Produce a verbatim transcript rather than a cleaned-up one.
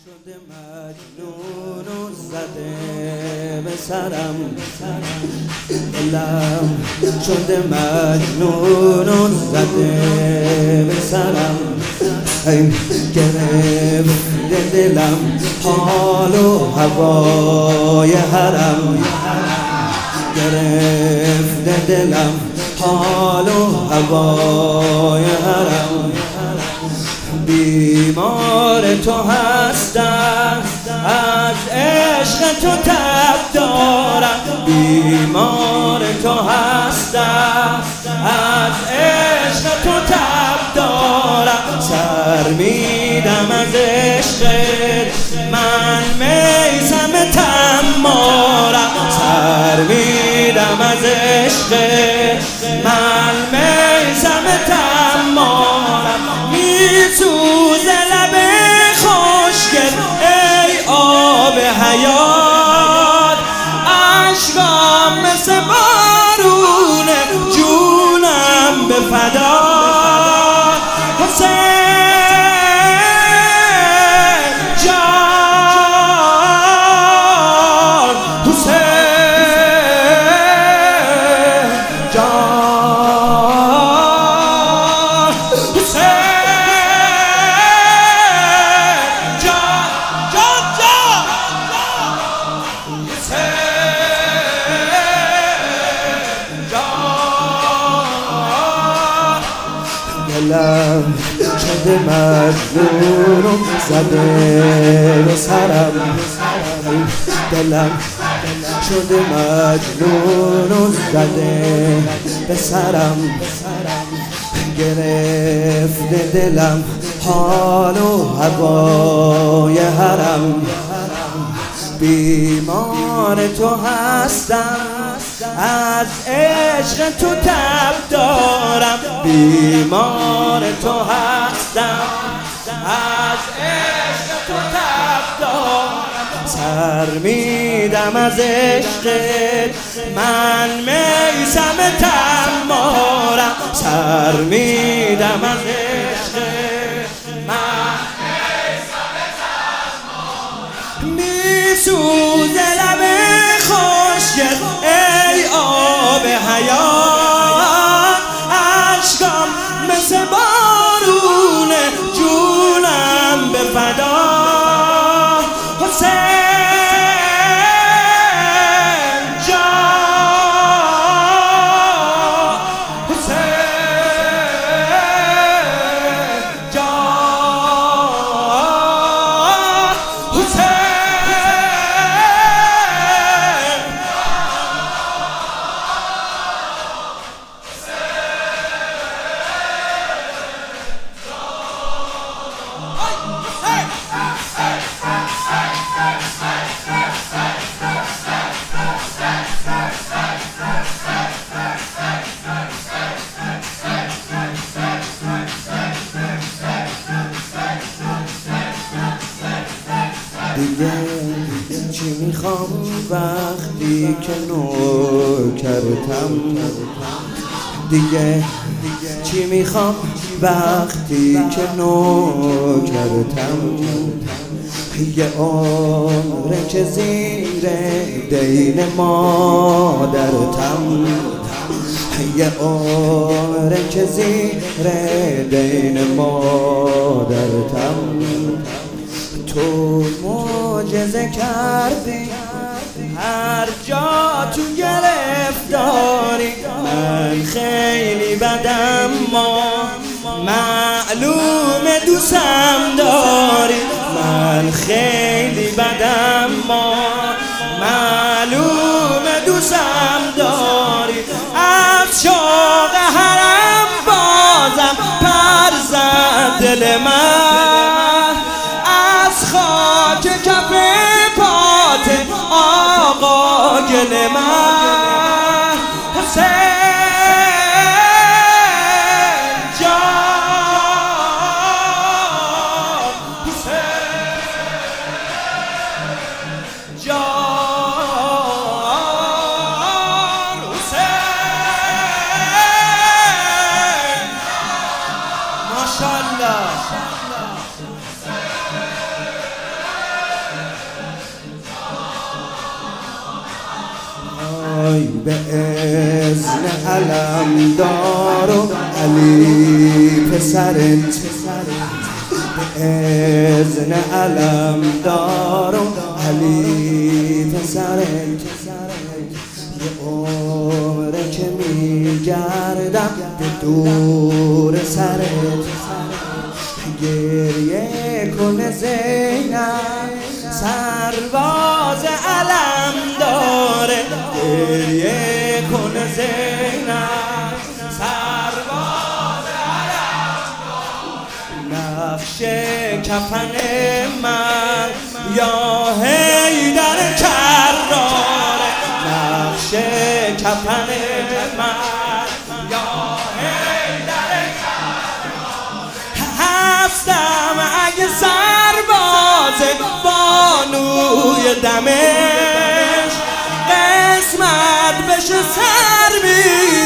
شده مجنون و زده به سرم، دلم شده مجنون و زده به سرم. ای گرفته دلم حال و هوای حرم، گرفته دلم حال و هوای حرم. بیمار تو هستم، از عشق تو تب دارم. بیمار تو هستم، از عشق تو تب دارم. سر میدم از عشقت، من میثم تمارم. سر میدم از عشقت، من میثم تمارم. میسوزه لب خوشگل ای آب حیات، اشکام مثل بارون جونم به فدا. حسین جان، حسین جان، دلم شده مجنون و زده به سرم. دلم شده مجنون و زده به سرم. گرفته دلم حال و هوای حرم. بیمار تو هستم، از عشق تو تب دارم. بیمار تو هستم، از عشق تو تب دارم. سر میدم از عشقت، من میثم تمارم. سر میدم از عشقت، من میثم تمارم. میسوزه لب خوشگل ای آب حیات، اشکام مثل بارون جونم به فدا. حسین جان، حسین جان، حسین دیگه چی میخوام وقتی که نوکرتم. دیگه چی میخوام وقتی که نوکرتم. یه عمره که زیر دین مادرتم. یه عمره که زیر دین مادرتم. تو معجزه کردی، هر جا تو گرفتاری. من خیلی بدم، ما معلوم دوستم داری. من خیلی بدم، ما معلوم دوستم داری. از شوق حرم بازم پر زد دل من، از خاک کف پات آقا گل من. حسین جان، حسین جان، حسین ماشاءالله. وای به اذن علمدار و علی پسرت، به اذن علمدار و علی پسرت، یه عمره که میگردم به دور سرت، گریه کن زینب سرباز علم داره، گریه کن زینب سرباز علم داره، نقش کفن من یا حیدر کراره، نقش کفن من یا حیدر هستم اگه سرباز بانوی دمشق قسمت بشه سر می